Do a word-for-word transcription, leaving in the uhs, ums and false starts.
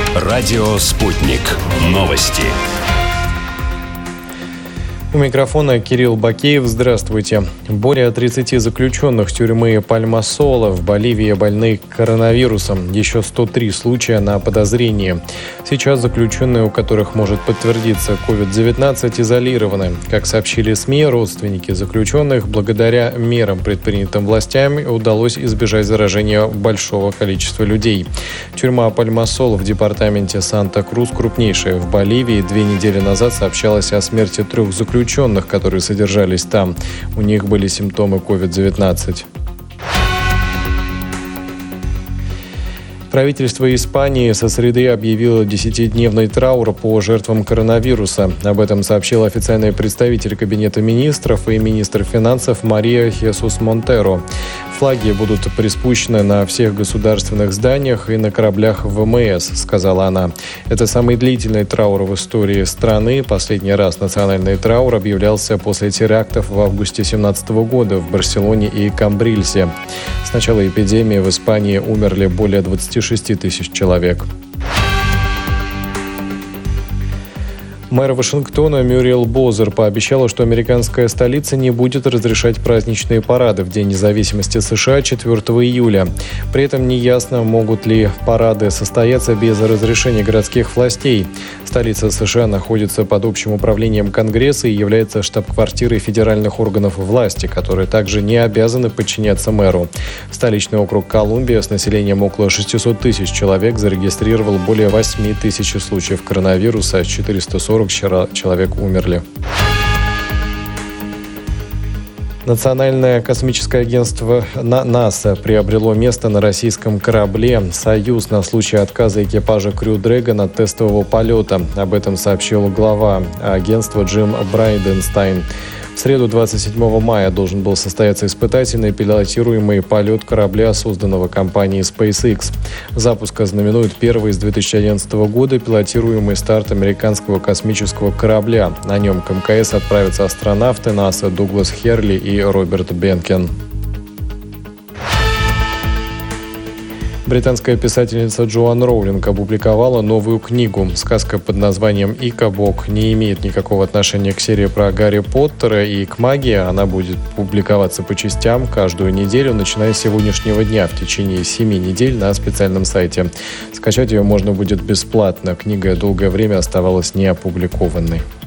Радио «Спутник». Новости. У микрофона Кирилл Бакеев. Здравствуйте. Более тридцати заключенных тюрьмы Пальма-Соло в Боливии больны коронавирусом. Еще сто три случая на подозрении. Сейчас заключенные, у которых может подтвердиться ковид девятнадцать, изолированы. Как сообщили СМИ, родственники заключенных, благодаря мерам, предпринятым властями, удалось избежать заражения большого количества людей. Тюрьма Пальма-Соло в департаменте Санта-Крус, крупнейшая в Боливии, две недели назад сообщалось о смерти трех заключенных. заключенных, которые содержались там. У них были симптомы ковид девятнадцать. Правительство Испании со среды объявило десятидневный траур по жертвам коронавируса. Об этом сообщил официальный представитель Кабинета министров и министр финансов Мария Хесус Монтеро. Флаги будут приспущены на всех государственных зданиях и на кораблях ВМС, сказала она. Это самый длительный траур в истории страны. Последний раз национальный траур объявлялся после терактов в августе две тысячи семнадцатого года в Барселоне и Камбрильсе. С начала эпидемии в Испании умерли более двадцати шести тысяч человек. Мэр Вашингтона Мюриэл Бозер пообещала, что американская столица не будет разрешать праздничные парады в День независимости США четвёртого июля. При этом неясно, могут ли парады состояться без разрешения городских властей. Столица США находится под общим управлением Конгресса и является штаб-квартирой федеральных органов власти, которые также не обязаны подчиняться мэру. Столичный округ Колумбия с населением около шестисот тысяч человек зарегистрировал более восьми тысяч случаев коронавируса, четыреста сорок человек умерли. Национальное космическое агентство НАСА приобрело место на российском корабле «Союз» на случай отказа экипажа Крю Дрэгон от тестового полета. Об этом сообщил глава агентства Джим Брайденстайн. В среду двадцать седьмого мая должен был состояться испытательный пилотируемый полет корабля, созданного компанией SpaceX. Запуск ознаменует первый с две тысячи одиннадцатого года пилотируемый старт американского космического корабля. На нем к МКС отправятся астронавты НАСА Дуглас Херли и Роберт Бенкен. Британская писательница Джоан Роулинг опубликовала новую книгу. Сказка под названием «Икабок» не имеет никакого отношения к серии про Гарри Поттера и к магии. Она будет публиковаться по частям каждую неделю, начиная с сегодняшнего дня в течение семи недель на специальном сайте. Скачать ее можно будет бесплатно. Книга долгое время оставалась неопубликованной.